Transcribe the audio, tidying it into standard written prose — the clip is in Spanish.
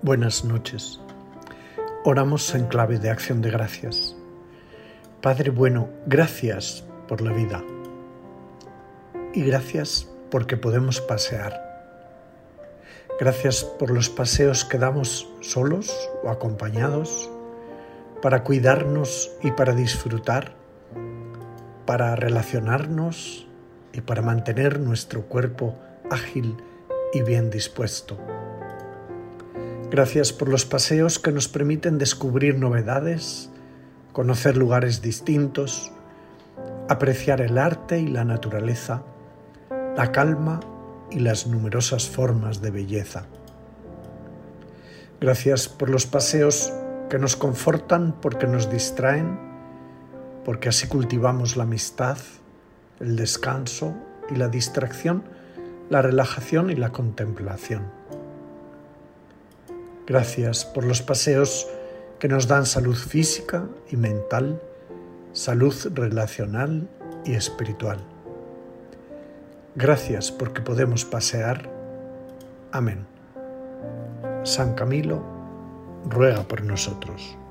Buenas noches. Oramos en clave de acción de gracias. Padre bueno, gracias por la vida y gracias porque podemos pasear. Gracias por los paseos que damos solos o acompañados, para cuidarnos y para disfrutar, para relacionarnos y para mantener nuestro cuerpo ágil y bien dispuesto. Gracias por los paseos que nos permiten descubrir novedades, conocer lugares distintos, apreciar el arte y la naturaleza, la calma y las numerosas formas de belleza. Gracias por los paseos que nos confortan porque nos distraen, porque así cultivamos la amistad, el descanso y la distracción, la relajación y la contemplación. Gracias por los paseos que nos dan salud física y mental, salud relacional y espiritual. Gracias porque podemos pasear. Amén. San Camilo, ruega por nosotros.